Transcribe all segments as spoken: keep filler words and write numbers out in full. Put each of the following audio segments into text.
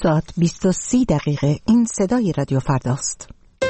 بیست ساعت بیست و سی دقیقه. این صدای رادیو فرداست.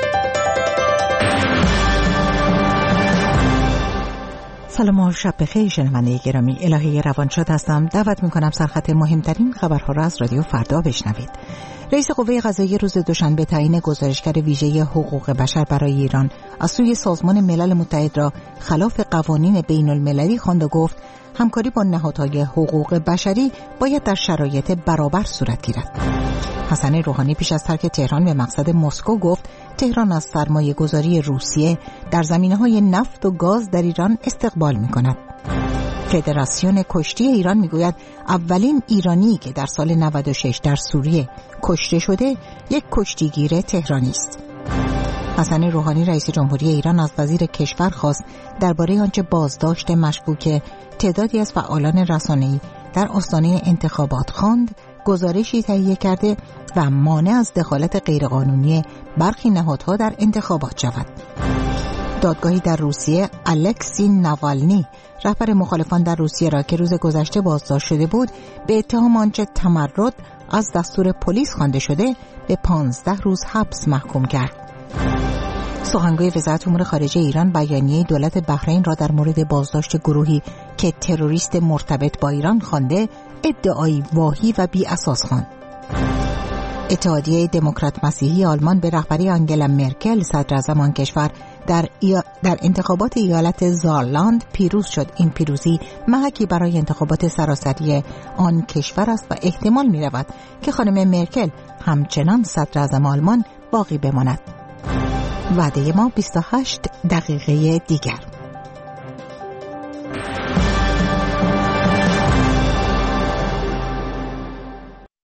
سلام و شب بخیر شنونده گرامی. الهه روانشاد هستم. دعوت میکنم سرخط مهمترین خبرها را از رادیو فردا بشنوید. رئیس قوه قضاییه روز دوشنبه تعیین گزارشگر ویژه حقوق بشر برای ایران از سوی سازمان ملل متحد را خلاف قوانین بین المللی خواند و گفت همکاری با نهادهای حقوق بشری باید در شرایط برابر صورت گیرد. حسن روحانی پیش از ترک تهران به مقصد مسکو گفت تهران از سرمایه گذاری روسیه در زمینه‌های نفت و گاز در ایران استقبال می‌کند. فدراسیون کشتی ایران میگوید اولین ایرانی که در سال نود و شش در سوریه کشته شده یک کشتیگیر تهرانی است. حسن روحانی رئیس جمهوری ایران از وزیر کشور خواست درباره آنچه بازداشت مشکوک تعدادی از فعالان رسانه‌ای در آستانه انتخابات خواند گزارشی تهیه کرده و مانع از دخالت غیرقانونی برخی نهادها در انتخابات شود. دادگاهی در روسیه الکسی ناوالنی رهبر مخالفان در روسیه را که روز گذشته بازداشت شده بود به اتهام آنچه تمرد از دستور پلیس خوانده شده به پانزده روز حبس محکوم کرد. سخنگوی وزارت امور خارجه ایران بیانیه دولت بحرین را در مورد بازداشت گروهی که تروریست مرتبط با ایران خوانده ادعایی واهی و بی اساس خواند. اتحادیه دموکرات مسیحی آلمان به رهبری آنگلا مرکل صدر اعظم آن کشور در, ایا... در انتخابات ایالت زارلاند پیروز شد. این پیروزی محکی برای انتخابات سراسری آن کشور است و احتمال می رود که خانم مرکل همچنان صدر اعظم آلمان باقی بماند. وعده ما بیست و هشت دقیقه دیگر.